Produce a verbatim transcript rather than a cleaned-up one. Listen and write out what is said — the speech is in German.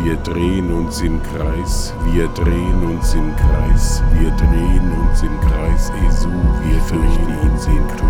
wir drehen uns im Kreis, wir drehen uns im Kreis, wir drehen uns im Kreis, Esu, wir drehen uns im Kreis.